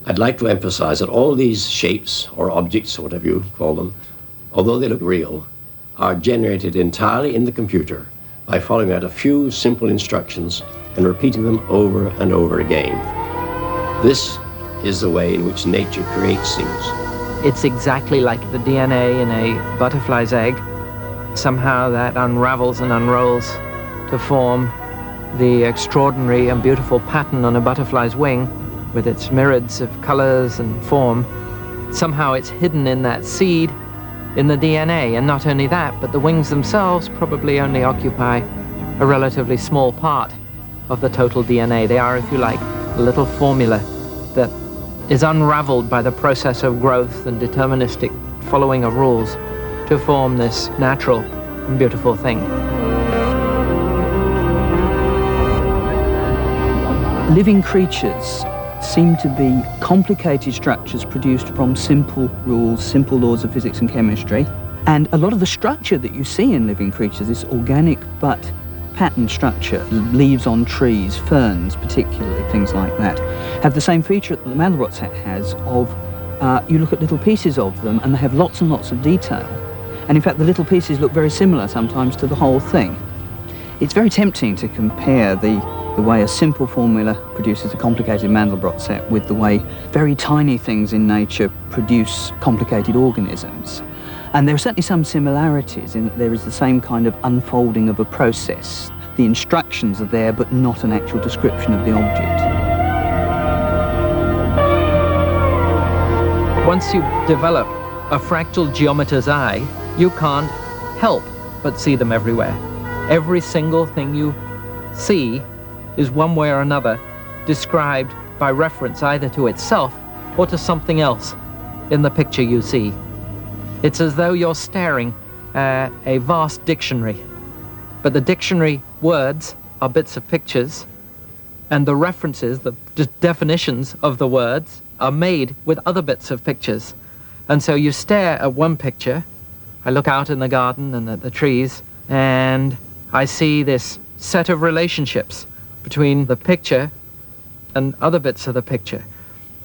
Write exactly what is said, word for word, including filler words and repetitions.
I'd like to emphasize that all these shapes, or objects, or whatever you call them, although they look real, are generated entirely in the computer by following out a few simple instructions and repeating them over and over again. This is the way in which nature creates things. It's exactly like the D N A in a butterfly's egg. Somehow that unravels and unrolls to form the extraordinary and beautiful pattern on a butterfly's wing with its myriads of colors and form. Somehow it's hidden in that seed in the D N A, and not only that, but the wings themselves probably only occupy a relatively small part of the total D N A. They are, if you like, a little formula that is unraveled by the process of growth and deterministic following of rules to form this natural and beautiful thing. Living creatures seem to be complicated structures produced from simple rules, simple laws of physics and chemistry. And a lot of the structure that you see in living creatures, this organic but pattern structure, leaves on trees, ferns particularly, things like that, have the same feature that the Mandelbrot set has of, uh, you look at little pieces of them and they have lots and lots of detail. And in fact, the little pieces look very similar sometimes to the whole thing. It's very tempting to compare the, the way a simple formula produces a complicated Mandelbrot set with the way very tiny things in nature produce complicated organisms. And there are certainly some similarities in that there is the same kind of unfolding of a process. The instructions are there, but not an actual description of the object. Once you develop a fractal geometer's eye, you can't help but see them everywhere. Every single thing you see is one way or another described by reference either to itself or to something else in the picture you see. It's as though you're staring at a vast dictionary, but the dictionary words are bits of pictures, and the references, the d- definitions of the words are made with other bits of pictures. And so you stare at one picture. I look out in the garden and at the trees, and I see this set of relationships between the picture and other bits of the picture.